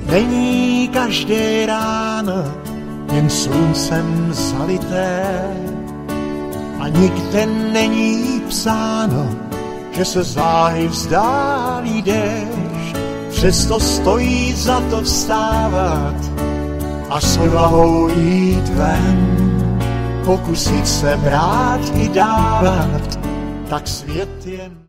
Není každé ráno jen sluncem zalité a nikde není psáno, že se záhy vzdálí déšť. Přesto stojí za to vstávat a s odvahou jít ven, pokusit se brát i dávat, tak svět jen